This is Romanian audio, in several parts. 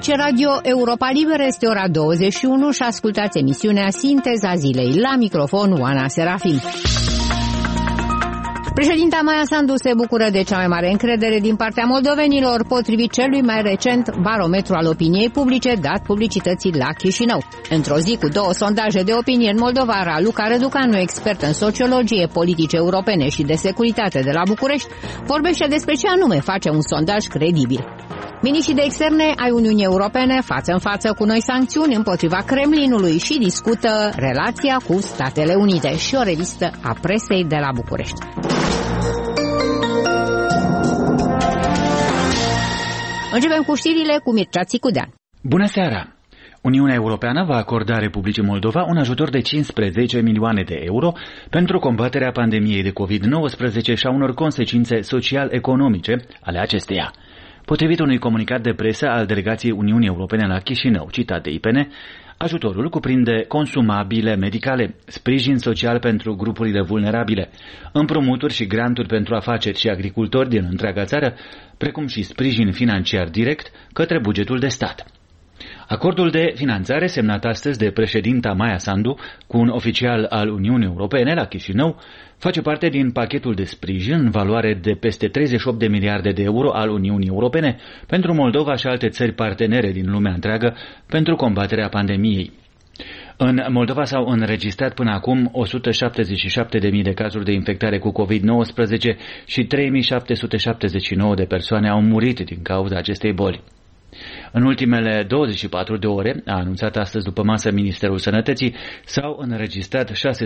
aici Radio Europa Liberă, este ora 21 și ascultați emisiunea Sinteza Zilei. La microfon, Oana Serafim. Președinta Maia Sandu se bucură de cea mai mare încredere din partea moldovenilor, potrivit celui mai recent barometru al opiniei publice dat publicității la Chișinău. Într-o zi cu 2 sondaje de opinie în Moldova, Raluca Răducanu, expert în sociologie, politici europene și de securitate de la București, vorbește despre ce anume face un sondaj credibil. Miniștrii de externe ai Uniunii Europene față în față cu noi sancțiuni împotriva Kremlinului și discută relația cu Statele Unite, și o revistă a presei de la București. Începem cu știrile cu Mircea Țicudean. Bună seara! Uniunea Europeană va acorda Republicii Moldova un ajutor de 15 milioane de euro pentru combaterea pandemiei de COVID-19 și a unor consecințe social-economice ale acesteia. Potrivit unui comunicat de presă al delegației Uniunii Europene la Chișinău, citat de IPN, ajutorul cuprinde consumabile medicale, sprijin social pentru grupurile vulnerabile, împrumuturi și granturi pentru afaceri și agricultori din întreaga țară, precum și sprijin financiar direct către bugetul de stat. Acordul de finanțare semnat astăzi de președinta Maia Sandu cu un oficial al Uniunii Europene la Chișinău face parte din pachetul de sprijin în valoare de peste 38 de miliarde de euro al Uniunii Europene pentru Moldova și alte țări partenere din lumea întreagă pentru combaterea pandemiei. În Moldova s-au înregistrat până acum 177.000 de cazuri de infectare cu COVID-19 și 3.779 de persoane au murit din cauza acestei boli. În ultimele 24 de ore, a anunțat astăzi după masă Ministerul Sănătății, s-au înregistrat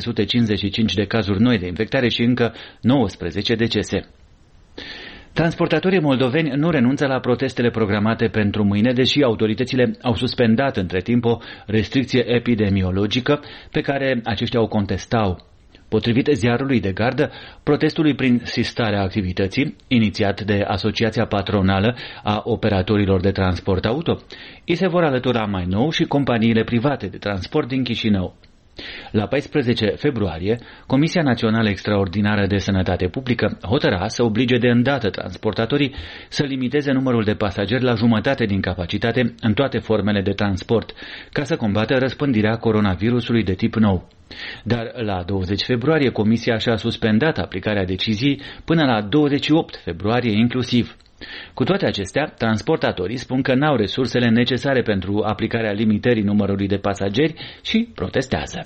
655 de cazuri noi de infectare și încă 19 decese. Transportatorii moldoveni nu renunță la protestele programate pentru mâine, deși autoritățile au suspendat între timp o restricție epidemiologică pe care aceștia o contestau. Potrivit ziarului de gardă, protestului prin sistarea activității, inițiat de Asociația Patronală a Operatorilor de Transport Auto, îi se vor alătura mai nou și companiile private de transport din Chișinău. La 14 februarie, Comisia Națională Extraordinară de Sănătate Publică hotăra să oblige de îndată transportatorii să limiteze numărul de pasageri la jumătate din capacitate în toate formele de transport, ca să combată răspândirea coronavirusului de tip nou. Dar la 20 februarie Comisia și-a suspendat aplicarea deciziei până la 28 februarie inclusiv. Cu toate acestea, transportatorii spun că n-au resursele necesare pentru aplicarea limitării numărului de pasageri și protestează.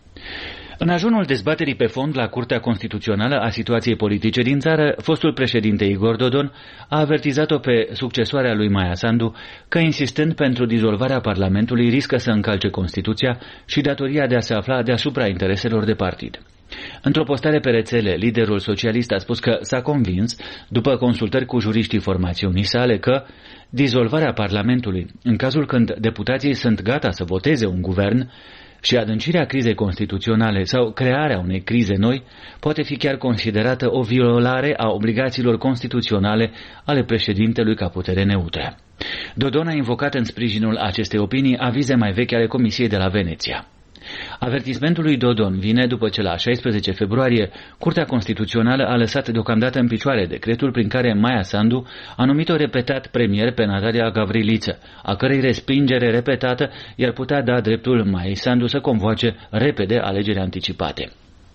În ajunul dezbaterii pe fond la Curtea Constituțională a situației politice din țară, fostul președinte Igor Dodon a avertizat-o pe succesoarea lui Maia Sandu că, insistând pentru dizolvarea Parlamentului, riscă să încalce Constituția și datoria de a se afla deasupra intereselor de partid. Într-o postare pe rețele, liderul socialist a spus că s-a convins, după consultări cu juriștii formațiunii sale, că dizolvarea Parlamentului, în cazul când deputații sunt gata să voteze un guvern, și adâncirea crizei constituționale sau crearea unei crize noi poate fi chiar considerată o violare a obligațiilor constituționale ale președintelui ca putere neutră. Dodon a invocat în sprijinul acestei opinii avize mai vechi ale Comisiei de la Veneția. Avertismentul lui Dodon vine după ce la 16 februarie Curtea Constituțională a lăsat deocamdată în picioare decretul prin care Maia Sandu a numit-o repetat premier pe Natalia Gavriliță, a cărei respingere repetată i-ar putea da dreptul Maiei Sandu să convoace repede alegeri anticipate.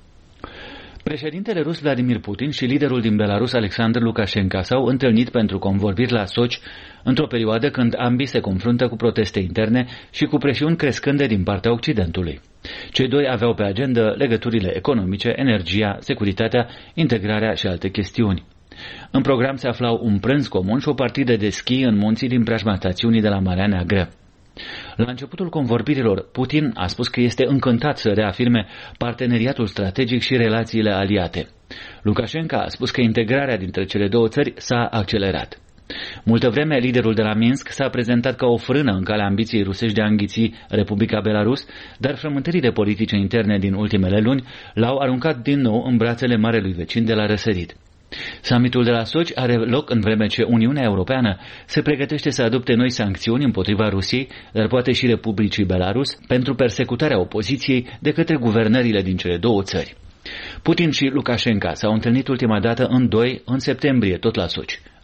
Președintele rus Vladimir Putin și liderul din Belarus Alexander Lukashenko s-au întâlnit pentru convorbiri la Sochi într-o perioadă când ambii se confruntă cu proteste interne și cu presiuni crescânde din partea Occidentului. Cei doi aveau pe agenda legăturile economice, energia, securitatea, integrarea și alte chestiuni. În program se aflau un prânz comun și o partidă de schi în munții din preajma stațiunii de la Marea Neagră. La începutul convorbirilor, Putin a spus că este încântat să reafirme parteneriatul strategic și relațiile aliate. Lukashenko a spus că integrarea dintre cele două țări s-a accelerat. Multă vreme, liderul de la Minsk s-a prezentat ca o frână în calea ambiției rusești de a înghiți Republica Belarus, dar frământările politice interne din ultimele luni l-au aruncat din nou în brațele marelui vecin de la răsărit. Summitul de la Sochi are loc în vreme ce Uniunea Europeană se pregătește să adopte noi sancțiuni împotriva Rusiei, dar poate și Republicii Belarus, pentru persecutarea opoziției de către guvernările din cele două țări. Putin și Lukashenko s-au întâlnit ultima dată în septembrie, tot la Sochi.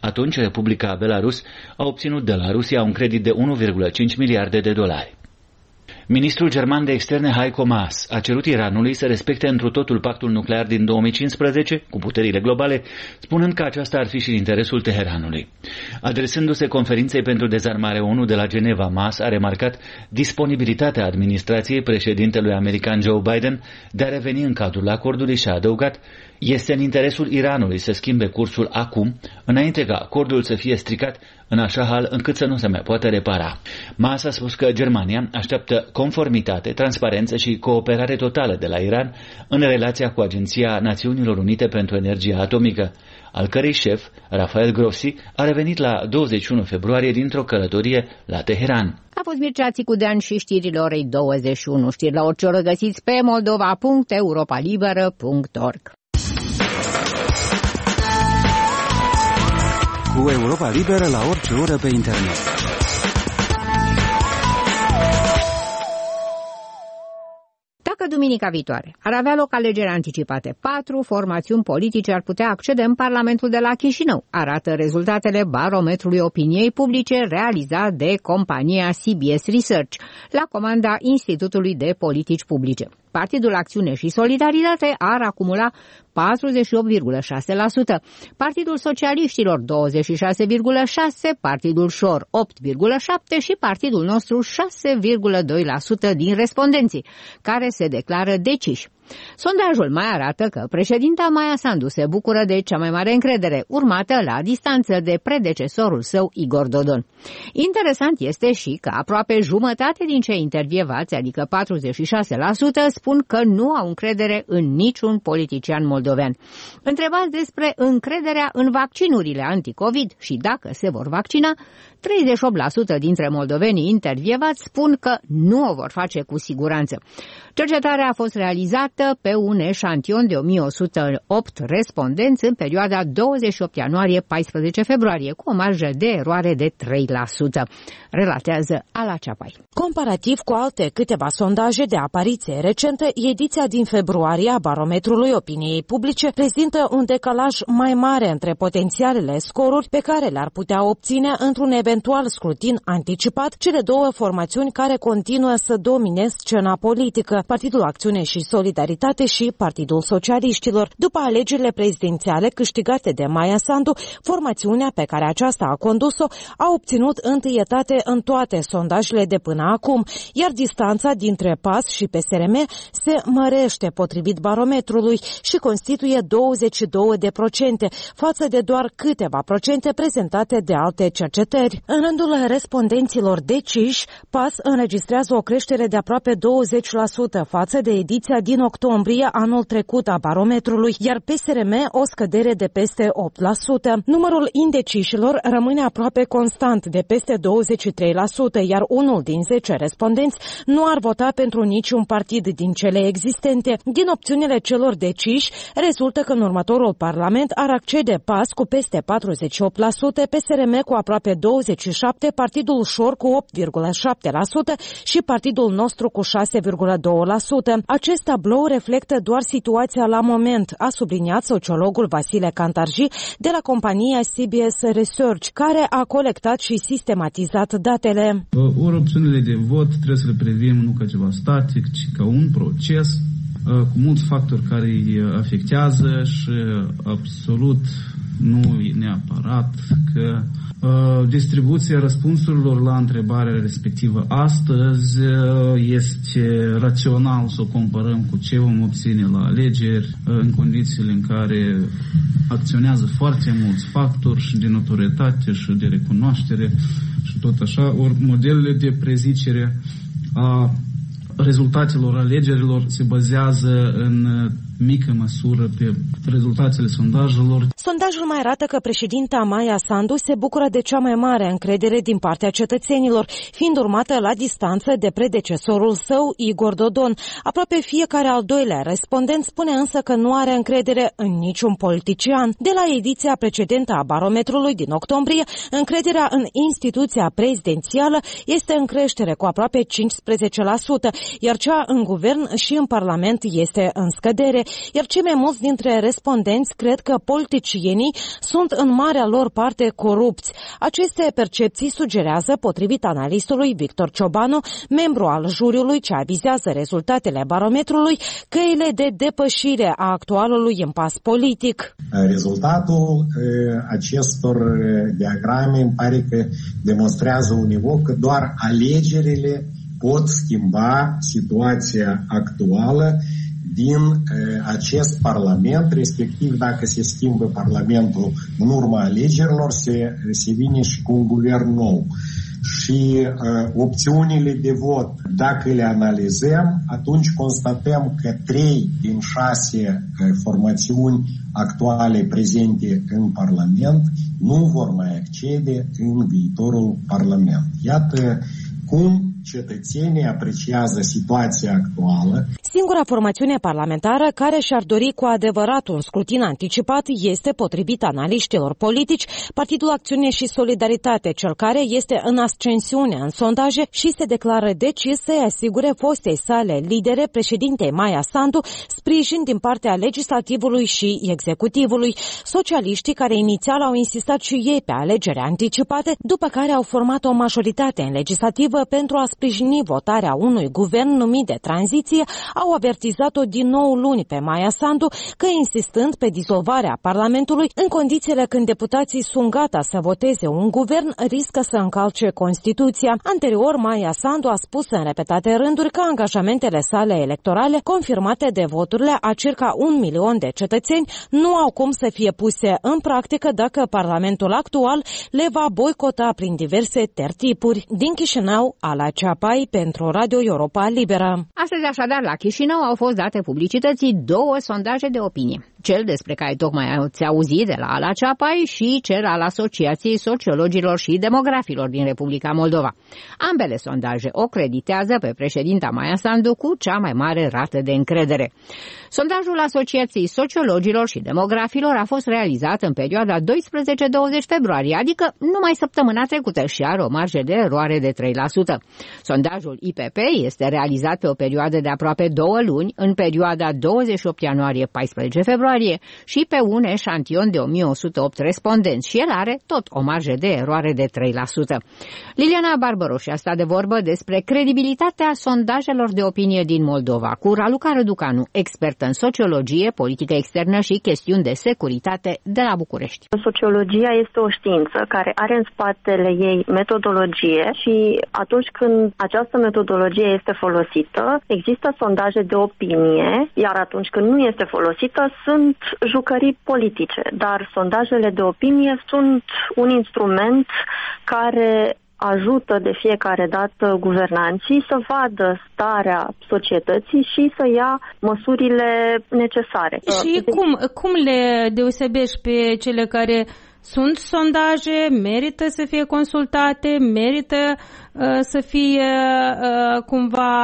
Atunci, Republica Belarus a obținut de la Rusia un credit de 1,5 miliarde de dolari. Ministrul german de externe Heiko Maas a cerut Iranului să respecte întru totul pactul nuclear din 2015 cu puterile globale, spunând că aceasta ar fi și în interesul Teheranului. Adresându-se conferinței pentru dezarmare ONU de la Geneva, Maas a remarcat disponibilitatea administrației președintelui american Joe Biden de a reveni în cadrul acordului și a adăugat: este în interesul Iranului să schimbe cursul acum, înainte ca acordul să fie stricat în așa hal încât să nu se mai poată repara. Maas a spus că Germania așteaptă conformitate, transparență și cooperare totală de la Iran în relația cu Agenția Națiunilor Unite pentru Energia Atomică, al cărei șef, Rafael Grossi, a revenit la 21 februarie dintr-o călătorie la Teheran. A fost Mircea Țicudean și știrile orei 21. Știri la orice oră găsiți pe moldova.europalibera.org. Cu Europa Liberă la orice oră pe internet. Dacă duminica viitoare ar avea loc alegeri anticipate, 4 formațiuni politice ar putea accede în Parlamentul de la Chișinău, arată rezultatele barometrului opiniei publice realizat de compania CBS Research, la comanda Institutului de Politici Publice. Partidul Acțiune și Solidaritate ar acumula 48,6%, Partidul Socialiștilor 26,6%, Partidul Șor 8,7% și Partidul Nostru 6,2% din respondenții, care se declară deciși. Sondajul mai arată că președinta Maia Sandu se bucură de cea mai mare încredere, urmată la distanță de predecesorul său Igor Dodon. Interesant este și că aproape jumătate din cei intervievați, adică 46%, spun că nu au încredere în niciun politician moldovean. Întrebați despre încrederea în vaccinurile anticovid și dacă se vor vaccina, 38% dintre moldovenii intervievați spun că nu o vor face cu siguranță. Cercetarea a fost realizată pe un eșantion de 1108 respondenți în perioada 28 ianuarie-14 februarie, cu o marjă de eroare de 3%, relatează Ala Ceapai. Comparativ cu alte câteva sondaje de apariție recentă, ediția din februarie a barometrului opiniei publice prezintă un decalaj mai mare între potențialele scoruri pe care le-ar putea obține într-un eventual scrutin anticipat cele două formațiuni care continuă să domine scena politică, Partidul Acțiune și Solidaritate și Partidul Socialiștilor. După alegerile prezidențiale câștigate de Maia Sandu, formațiunea pe care aceasta a condus-o a obținut întâietate în toate sondajele de până acum, iar distanța dintre PAS și PSRM se mărește potrivit barometrului și constituie 22% față de doar câteva procente prezentate de alte cercetări. În rândul respondenților deciși, PAS înregistrează o creștere de aproape 20% față de ediția din octombrie anul trecut a barometrului, iar PSRM o scădere de peste 8%. Numărul indecișilor rămâne aproape constant de peste 23%, iar unul din 10 respondenți nu ar vota pentru niciun partid din cele existente. Din opțiunile celor deciși, rezultă că în următorul parlament ar accede PAS cu peste 48%, PSRM cu aproape 27%, Partidul Șor cu 8,7% și Partidul Nostru cu 6,2%. Acest tablou reflectă doar situația la moment, a subliniat sociologul Vasile Cantarji de la compania CBS Research, care a colectat și sistematizat datele. Ori opțiunile de vot trebuie să le privim nu ca ceva static, ci ca un proces cu mulți factori care îi afectează și absolut nu e neapărat că distribuția răspunsurilor la întrebarea respectivă astăzi este rațional să o comparăm cu ce vom obține la alegeri în condițiile în care acționează foarte mulți factori și de notorietate și de recunoaștere și tot așa, ori modelele de prezicere a rezultatelor alegerilor se bazează în mică măsură pe rezultatele sondajelor. Sondajul mai arată că președinta Maia Sandu se bucură de cea mai mare încredere din partea cetățenilor, fiind urmată la distanță de predecesorul său, Igor Dodon. Aproape fiecare al doilea respondent spune însă că nu are încredere în niciun politician. De la ediția precedentă a barometrului din octombrie, încrederea în instituția prezidențială este în creștere cu aproape 15%, iar cea în guvern și în parlament este în scădere. iar cei mai mulți dintre respondenți cred că politicienii sunt în marea lor parte corupți. Aceste percepții sugerează, potrivit analistului Victor Ciobanu, membru al juriului ce avizează rezultatele barometrului, căile de depășire a actualului impas politic. Rezultatul acestor diagrame îmi pare că demonstrează univoc că doar alegerile pot schimba situația actuală din acest Parlament, respectiv dacă se schimbă Parlamentul în urma alegerilor, se vine și cu un guvern nou. Și opțiunile de vot, dacă le analizăm, atunci constatăm că 3 din 6 formațiuni actuale prezente în Parlament nu vor mai accede în viitorul Parlament. Iată cum cetățenii apreciază situația actuală. Singura formațiune parlamentară care și-ar dori cu adevărat un scrutin anticipat este, potrivit analiștilor politici, Partidul Acțiune și Solidaritate, cel care este în ascensiune în sondaje și se declară decis să-i asigure fostei sale lidere, președintei Maia Sandu, sprijin din partea legislativului și executivului. Socialiștii, care inițial au insistat și ei pe alegeri anticipate, după care au format o majoritate în legislativă pentru a sprijini votarea unui guvern numit de tranziție, au avertizat-o din nou luni pe Maia Sandu că, insistând pe dizolvarea Parlamentului, în condițiile când deputații sunt gata să voteze un guvern, riscă să încalce Constituția. Anterior, Maia Sandu a spus în repetate rânduri că angajamentele sale electorale, confirmate de voturile a circa 1 milion de cetățeni, nu au cum să fie puse în practică dacă Parlamentul actual le va boicota prin diverse tertipuri. Din Chișinău, Ala Ceapai pentru Radio Europa Liberă. Astăzi, așadar, la Chișinău au fost date publicității 2 sondaje de opinie. Cel despre care tocmai ați auzit de la Ala Ceapai și cel al Asociației Sociologilor și Demografilor din Republica Moldova. Ambele sondaje o creditează pe președinta Maia Sandu cu cea mai mare rată de încredere. Sondajul Asociației Sociologilor și Demografilor a fost realizat în perioada 12-20 februarie, adică numai săptămâna trecută, și are o marjă de eroare de 3%. Sondajul IPP este realizat pe o perioadă de aproape 2 luni, în perioada 28 ianuarie-14 februarie, și pe un eșantion de 1108 respondenți, și el are tot o marjă de eroare de 3%. Liliana Barbaroși a stat de vorbă despre credibilitatea sondajelor de opinie din Moldova cu Raluca Răducanu, expert în sociologie, politică externă și chestiuni de securitate de la București. Sociologia este o știință care are în spatele ei metodologie și atunci când această metodologie este folosită, există sondaje de opinie, iar atunci când nu este folosită, sunt jucării politice. Dar sondajele de opinie sunt un instrument care ajută de fiecare dată guvernanții să vadă starea societății și să ia măsurile necesare. Și cum le deosebești pe cele care sunt sondaje, merită să fie consultate, merită să fie cumva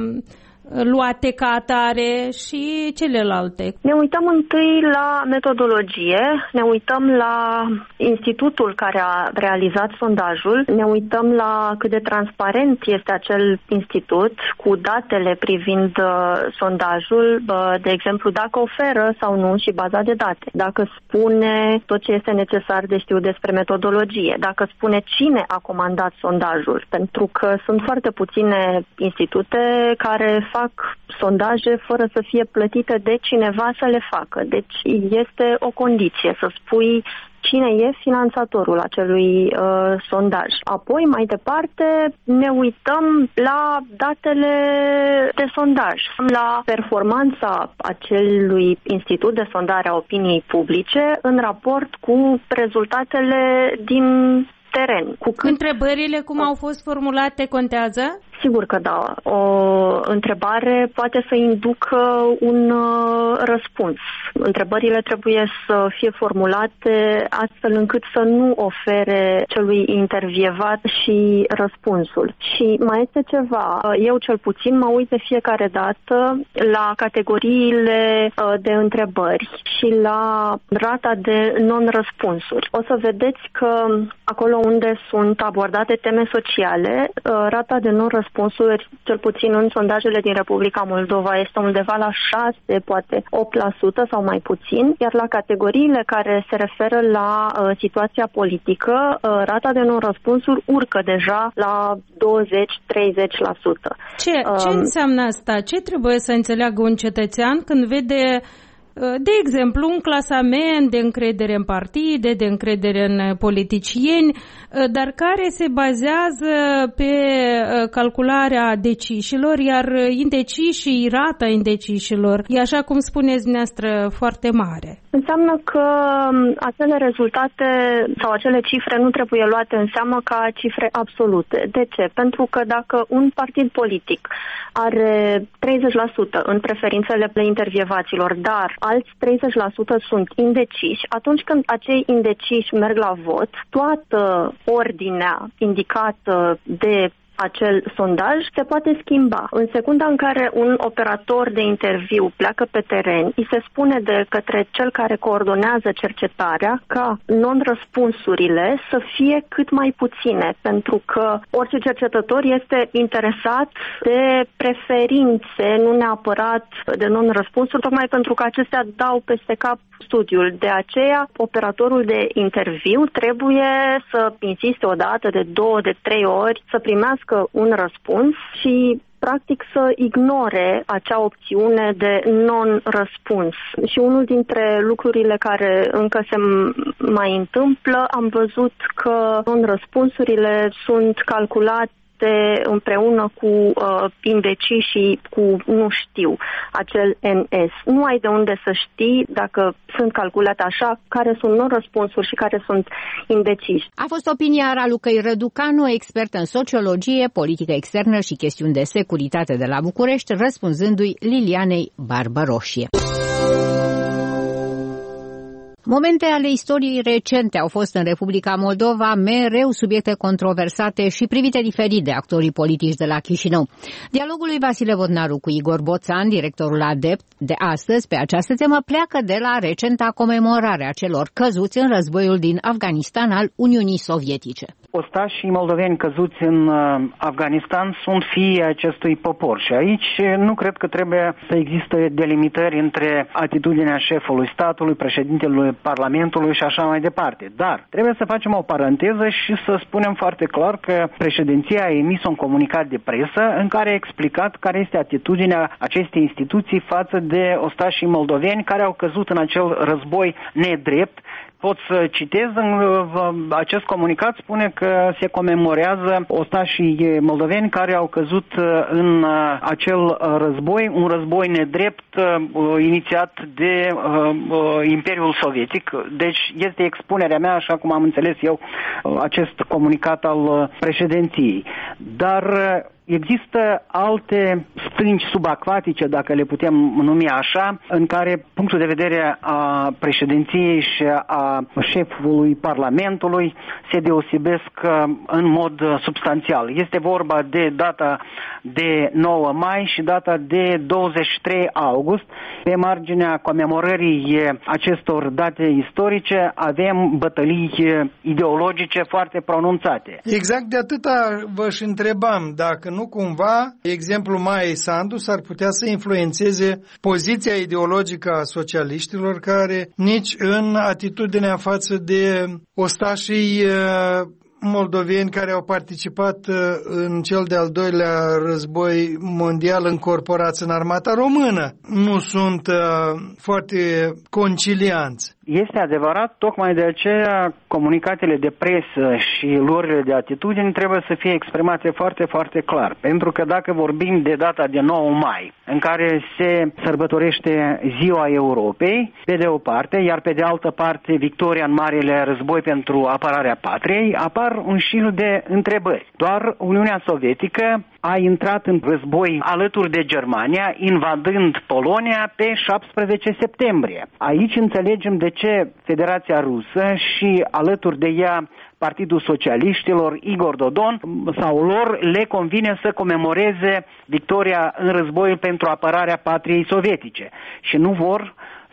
luate ca atare, și celelalte? Ne uităm întâi la metodologie, ne uităm la institutul care a realizat sondajul, ne uităm la cât de transparent este acel institut cu datele privind sondajul, de exemplu dacă oferă sau nu și baza de date, dacă spune tot ce este necesar de știut despre metodologie, dacă spune cine a comandat sondajul, pentru că sunt foarte puține institute care fac sondaje fără să fie plătite de cineva să le facă. Deci este o condiție să spui cine e finanțatorul acelui sondaj. Apoi, mai departe, ne uităm la datele de sondaj, la performanța acelui institut de sondare a opiniei publice în raport cu rezultatele din teren. Întrebările cum au fost formulate contează? Sigur că da. O întrebare poate să inducă un răspuns. Întrebările trebuie să fie formulate astfel încât să nu ofere celui intervievat și răspunsul. Și mai este ceva. Eu cel puțin mă uit de fiecare dată la categoriile de întrebări și la rata de non-răspunsuri. O să vedeți că acolo unde sunt abordate teme sociale, rata de non-răspunsuri răspunsuri, cel puțin în sondajele din Republica Moldova, este undeva la 6, poate 8% sau mai puțin, iar la categoriile care se referă la situația politică, rata de non-răspunsuri urcă deja la 20-30%. Ce înseamnă asta? Ce trebuie să înțeleagă un cetățean când vede, de exemplu, un clasament de încredere în partide, de încredere în politicieni, dar care se bazează pe calcularea decișilor, iar indecișii, rata indecișilor, e, așa cum spuneți dumneavoastră, foarte mare? Înseamnă că acele rezultate sau acele cifre nu trebuie luate în seamă ca cifre absolute. De ce? Pentru că dacă un partid politic are 30% în preferințele intervievaților, dar alți 30% sunt indeciși, atunci când acei indeciși merg la vot, toată ordinea indicată de acel sondaj se poate schimba. În secunda în care un operator de interviu pleacă pe teren, îi se spune de către cel care coordonează cercetarea ca non-răspunsurile să fie cât mai puține, pentru că orice cercetător este interesat de preferințe, nu neapărat de non-răspunsuri, tocmai pentru că acestea dau peste cap studiul. De aceea, operatorul de interviu trebuie să insiste o dată, de 2, de 3 ori, să primească un răspuns și practic să ignore acea opțiune de non-răspuns. Și unul dintre lucrurile care încă se mai întâmplă, am văzut că non-răspunsurile sunt calculate împreună cu indeciși și cu nu știu, acel NS. Nu ai de unde să știi dacă sunt calculate așa, care sunt non-răspunsuri și care sunt indeciși. A fost opinia Ralucăi Răducanu, expert în sociologie, politică externă și chestiuni de securitate de la București, răspunzându-i Lilianei Barbăroșie. Momente ale istoriei recente au fost în Republica Moldova mereu subiecte controversate și privite diferit de actorii politici de la Chișinău. Dialogul lui Vasile Vodnaru cu Igor Boțan, directorul ADEPT, de astăzi pe această temă pleacă de la recenta comemorare a celor căzuți în războiul din Afganistan al Uniunii Sovietice. Ostașii moldoveni căzuți în Afganistan sunt fiii acestui popor și aici nu cred că trebuie să existe delimitări între atitudinea șefului statului, președintelui Parlamentului și așa mai departe. Dar trebuie să facem o paranteză și să spunem foarte clar că președinția a emis un comunicat de presă în care a explicat care este atitudinea acestei instituții față de ostașii moldoveni care au căzut în acel război nedrept. Pot să citez, acest comunicat spune că se comemorează ostașii moldoveni care au căzut în acel război, un război nedrept inițiat de Imperiul Sovietic. Deci este expunerea mea, așa cum am înțeles eu, acest comunicat al președinției. Dar există alte stânci subacvatice, dacă le putem numi așa, în care punctul de vedere a președinției și a șefului Parlamentului se deosebesc în mod substanțial. Este vorba de data de 9 mai și data de 23 august. Pe marginea comemorării acestor date istorice avem bătălii ideologice foarte pronunțate. Exact de atâta vă-și întrebam dacă nu cumva exemplul Maiei Sandu s-ar putea să influențeze poziția ideologică a socialiștilor care nici în atitudinea față de ostașii moldoveni care au participat în cel de-al doilea război mondial încorporați în armata română nu sunt foarte concilianți. Este adevărat, tocmai de aceea comunicatele de presă și luările de atitudini trebuie să fie exprimate foarte, foarte clar. Pentru că dacă vorbim de data de 9 mai, în care se sărbătorește Ziua Europei, pe de o parte, iar pe de altă parte victoria în Marele Război pentru apărarea patriei, apar un șir de întrebări. Doar Uniunea Sovietică a intrat în război alături de Germania, invadând Polonia pe 17 septembrie. Aici înțelegem de ce Federația Rusă și alături de ea Partidul Socialiștilor, Igor Dodon, sau lor le convine să comemoreze victoria în războiul pentru apărarea patriei sovietice și nu vor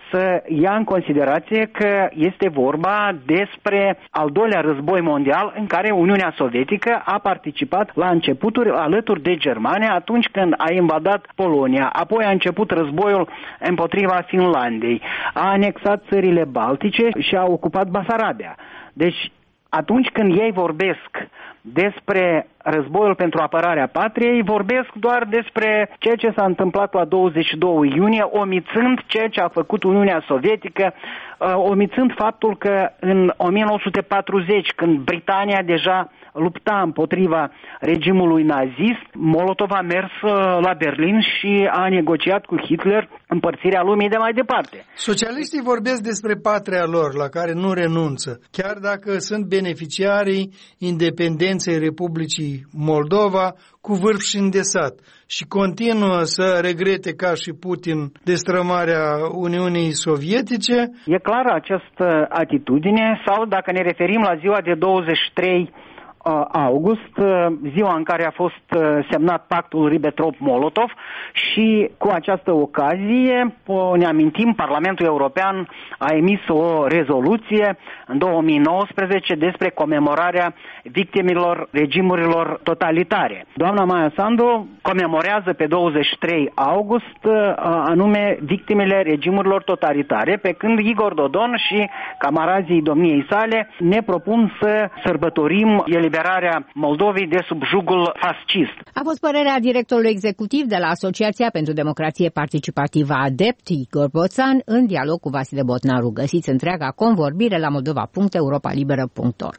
să ia în considerație că este vorba despre al doilea război mondial în care Uniunea Sovietică a participat la începuturi alături de Germania atunci când a invadat Polonia, apoi a început războiul împotriva Finlandei, a anexat țările Baltice și a ocupat Basarabia. Deci atunci când ei vorbesc despre războiul pentru apărarea patriei, vorbesc doar despre ceea ce s-a întâmplat la 22 iunie, omițând ceea ce a făcut Uniunea Sovietică, omițând faptul că în 1940, când Britania deja lupta împotriva regimului nazist, Molotov a mers la Berlin și a negociat cu Hitler împărțirea lumii de mai departe. Socialiștii vorbesc despre patria lor, la care nu renunță, chiar dacă sunt beneficiarii independenței Republicii Moldova cu vârf și îndesat și continuă să regrete ca și Putin destrămarea Uniunii Sovietice. E clară această atitudine, sau dacă ne referim la ziua de 23 august, ziua în care a fost semnat pactul Ribbentrop-Molotov, și cu această ocazie, ne amintim, Parlamentul European a emis o rezoluție în 2019 despre comemorarea victimilor regimurilor totalitare. Doamna Maia Sandu comemorează pe 23 august anume victimele regimurilor totalitare, pe când Igor Dodon și camarazii domniei sale ne propun să sărbătorim eliberarea Moldovei de sub jugul fascist. A fost părerea directorului executiv de la Asociația pentru Democrație Participativă ADEPT, Igor Boțan, în dialog cu Vasile Botnaru. Găsiți întreaga convorbire la moldova.europalibera.org.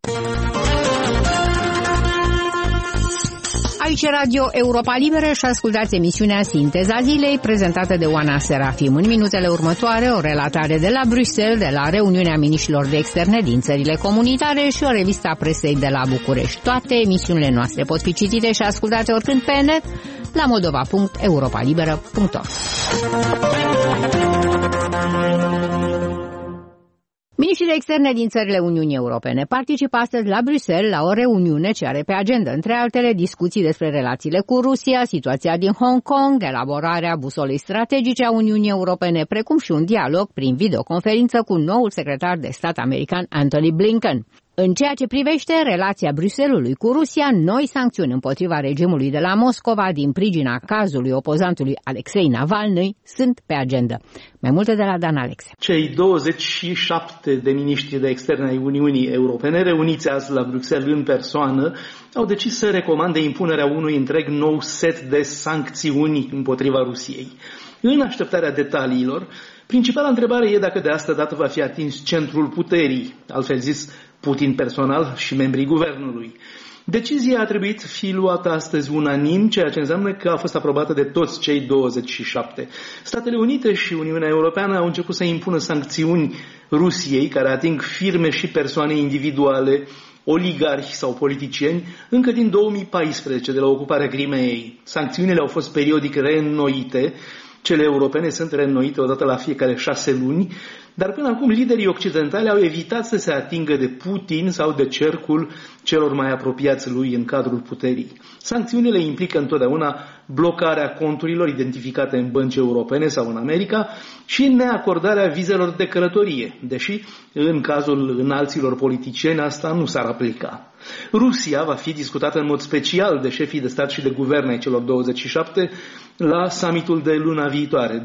Aici Radio Europa Liberă și ascultați emisiunea Sinteza Zilei, prezentată de Oana Serafim. În minutele următoare, o relatare de la Bruxelles, de la reuniunea miniștrilor de externe din țările comunitare și o revistă a presei de la București. Toate emisiunile noastre pot fi citite și ascultate oricând pe net la moldova.europalibera.org. Miniștrii de externe din țările Uniunii Europene participă astăzi la Bruxelles la o reuniune ce are pe agenda, între altele, discuții despre relațiile cu Rusia, situația din Hong Kong, elaborarea busolei strategice a Uniunii Europene, precum și un dialog prin videoconferință cu noul secretar de stat american Antony Blinken. În ceea ce privește relația Bruxellesului cu Rusia, noi sancțiuni împotriva regimului de la Moscova din pricina cazului opozantului Alexei Navalny sunt pe agenda. Mai multe de la Dan Alexe. Cei 27 de miniștri de externe ai Uniunii Europene, reuniți azi la Bruxelles în persoană, au decis să recomande impunerea unui întreg nou set de sancțiuni împotriva Rusiei. În așteptarea detaliilor, principala întrebare e dacă de asta dată va fi atins centrul puterii, altfel zis Putin personal și membrii guvernului. Decizia a trebuit fi luată astăzi unanim, ceea ce înseamnă că a fost aprobată de toți cei 27. Statele Unite și Uniunea Europeană au început să impună sancțiuni Rusiei, care ating firme și persoane individuale, oligarhi sau politicieni, încă din 2014, de la ocuparea Crimeei. Sancțiunile au fost periodic reînnoite. Cele europene sunt reînnoite odată la fiecare 6 luni, dar până acum liderii occidentali au evitat să se atingă de Putin sau de cercul celor mai apropiați lui în cadrul puterii. Sancțiunile implică întotdeauna blocarea conturilor identificate în bănci europene sau în America și neacordarea vizelor de călătorie, deși în cazul înalților politicieni asta nu s-ar aplica. Rusia va fi discutată în mod special de șefii de stat și de guverne ai celor 27 la summitul de luna viitoare,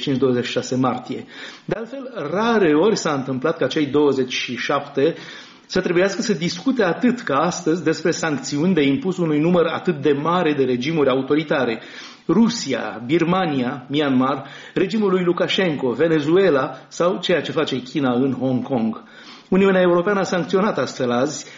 25-26 martie. De altfel, rare ori s-a întâmplat ca cei 27 să trebuiască să discute atât ca astăzi despre sancțiuni de impus unui număr atât de mare de regimuri autoritare. Rusia, Birmania, Myanmar, regimul lui Lukashenko, Venezuela sau ceea ce face China în Hong Kong. Uniunea Europeană a sancționat astfel azi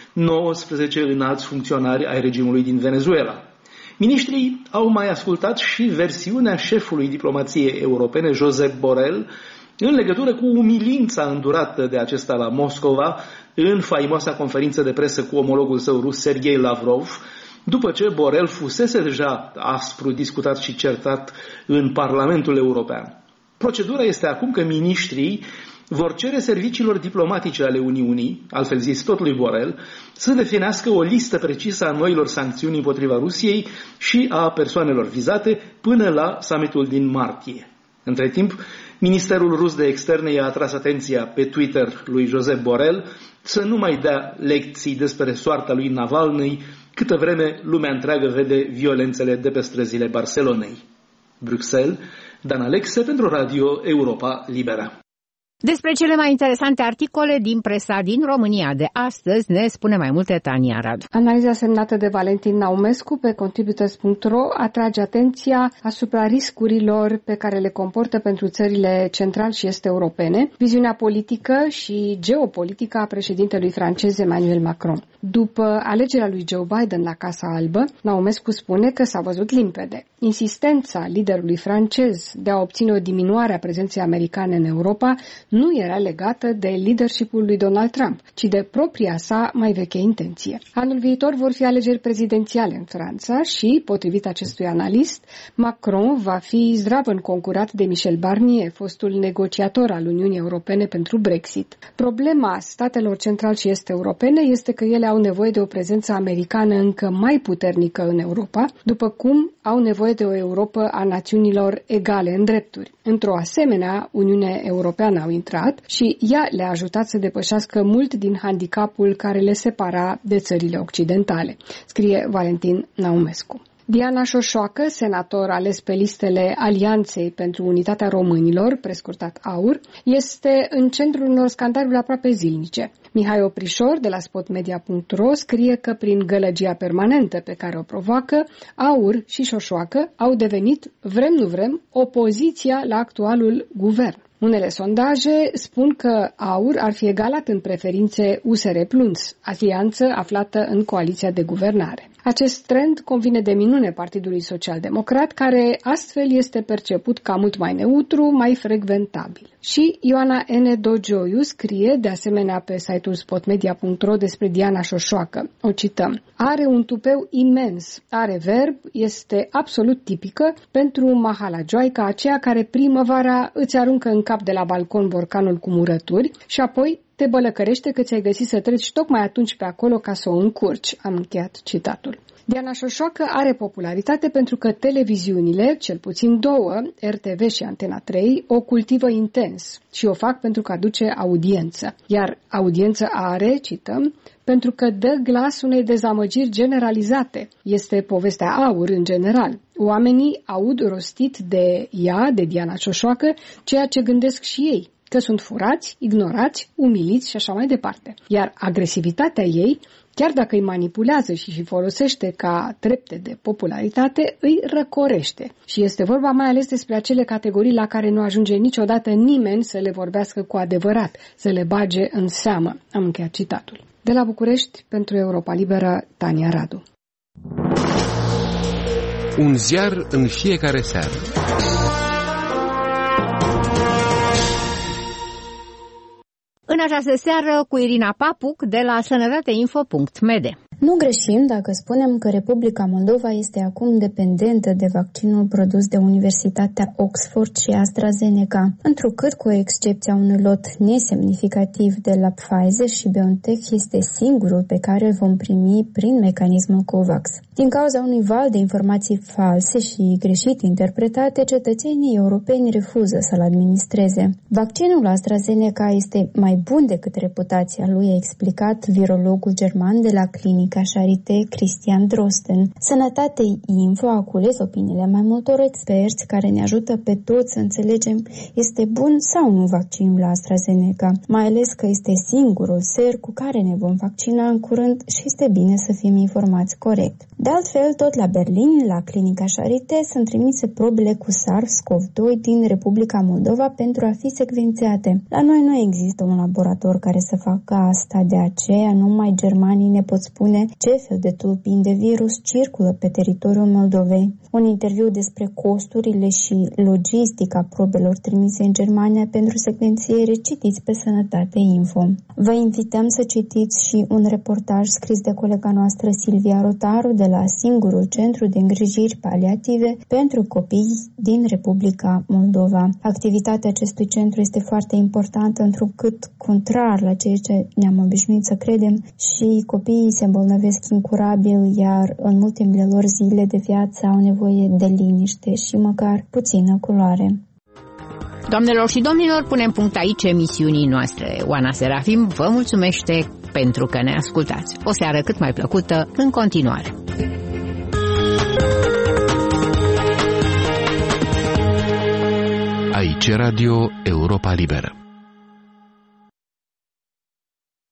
19 înalți funcționari ai regimului din Venezuela. Miniștrii au mai ascultat și versiunea șefului diplomației europene, Josep Borrell, în legătură cu umilința îndurată de acesta la Moscova în faimoasa conferință de presă cu omologul său rus, Sergei Lavrov, după ce Borrell fusese deja aspru discutat și certat în Parlamentul European. Procedura este acum că miniștrii vor cere serviciilor diplomatice ale Uniunii, altfel zis tot lui Borrell, să definească o listă precisă a noilor sancțiuni împotriva Rusiei și a persoanelor vizate până la summitul din martie. Între timp, Ministerul Rus de Externe i-a atras atenția pe Twitter lui Josep Borrell să nu mai dea lecții despre soarta lui Navalny, câtă vreme lumea întreagă vede violențele de pe străzile Barcelonei. Bruxelles, Dan Alexe pentru Radio Europa Liberă. Despre cele mai interesante articole din presa din România de astăzi ne spune mai multe Tania Radu. Analiza semnată de Valentin Naumescu pe contributors.ro atrage atenția asupra riscurilor pe care le comportă pentru țările central și est europene viziunea politică și geopolitică a președintelui francez Emmanuel Macron. După alegerea lui Joe Biden la Casa Albă, Naumescu spune că s-a văzut limpede. Insistența liderului francez de a obține o diminuare a prezenței americane în Europa nu era legată de leadership-ul lui Donald Trump, ci de propria sa mai veche intenție. Anul viitor vor fi alegeri prezidențiale în Franța și, potrivit acestui analist, Macron va fi zdravăn concurat de Michel Barnier, fostul negociator al Uniunii Europene pentru Brexit. Problema statelor central și est europene este că ele au nevoie de o prezență americană încă mai puternică în Europa, după cum au nevoie de o Europă a națiunilor egale în drepturi. Într-o asemenea Uniune Europeană au intrat și ea le-a ajutat să depășească mult din handicapul care le separa de țările occidentale, scrie Valentin Naumescu. Diana Șoșoacă, senator ales pe listele Alianței pentru Unitatea Românilor, prescurtat AUR, este în centrul unor scandaluri aproape zilnice. Mihai Oprișor, de la spotmedia.ro, scrie că prin gălăgia permanentă pe care o provoacă, AUR și Șoșoacă au devenit, vrem nu vrem, opoziția la actualul guvern. Unele sondaje spun că AUR ar fi egalat în preferințe USR+, alianță aflată în coaliția de guvernare. Acest trend convine de minune Partidului Social-Democrat, care astfel este perceput ca mult mai neutru, mai frecventabil. Și Ioana N. Dogioiu scrie de asemenea pe site-ul spotmedia.ro despre Diana Șoșoacă. O cităm. Are un tupeu imens, are verb, este absolut tipică pentru mahalagioaica aceea care primăvara îți aruncă în cap de la balcon borcanul cu murături și apoi te bălăcărește că ți-ai găsit să treci tocmai atunci pe acolo ca să o încurci. Am încheiat citatul. Diana Șoșoacă are popularitate pentru că televiziunile, cel puțin două, RTV și Antena 3, o cultivă intens și o fac pentru că aduce audiență. Iar audiență are, cităm, pentru că dă glas unei dezamăgiri generalizate. Este povestea AUR în general. Oamenii aud rostit de ea, de Diana Șoșoacă, ceea ce gândesc și ei, că sunt furați, ignorați, umiliți și așa mai departe. Iar agresivitatea ei, chiar dacă îi manipulează și îi folosește ca trepte de popularitate, îi răcorește. Și este vorba mai ales despre acele categorii la care nu ajunge niciodată nimeni să le vorbească cu adevărat, să le bage în seamă. Am încheiat citatul. De la București, pentru Europa Liberă, Tania Radu. Un ziar în fiecare seară. În această seară cu Irina Papuc de la sănătateinfo.md. Nu greșim dacă spunem că Republica Moldova este acum dependentă de vaccinul produs de Universitatea Oxford și AstraZeneca, întrucât, cu excepția unui lot nesemnificativ de la Pfizer și BioNTech, este singurul pe care îl vom primi prin mecanismul COVAX. Din cauza unui val de informații false și greșit interpretate, cetățenii europeni refuză să-l administreze. Vaccinul AstraZeneca este mai bun decât reputația lui, a explicat virologul german de la clinica Charité, Christian Drosten. Sănătatei Info a cules opiniile mai multor experți care ne ajută pe toți să înțelegem este bun sau nu vaccinul AstraZeneca, mai ales că este singurul ser cu care ne vom vaccina în curând și este bine să fim informați corect. De altfel, tot la Berlin, la clinica Charité, sunt trimise probele cu SARS-CoV-2 din Republica Moldova pentru a fi secvențiate. La noi nu există un laborator care să facă asta, de aceea numai germanii ne pot spune ce fel de tulpini de virus circulă pe teritoriul Moldovei. Un interviu despre costurile și logistica probelor trimise în Germania pentru secvențiere citiți pe Sănătate Info. Vă invităm să citiți și un reportaj scris de colega noastră Silvia Rotaru de la singurul centru de îngrijiri paliative pentru copii din Republica Moldova. Activitatea acestui centru este foarte importantă, întrucât, contrar la ceea ce ne-am obișnuit să credem, și copiii se îmbolnăvesc incurabil, iar în ultimele lor zile de viață au nevoie de liniște și măcar puțină culoare. Doamnelor și domnilor, punem punct aici emisiunii noastre. Oana Serafim vă mulțumește pentru că ne ascultați. O seară cât mai plăcută în continuare. Aici Radio Europa Liberă.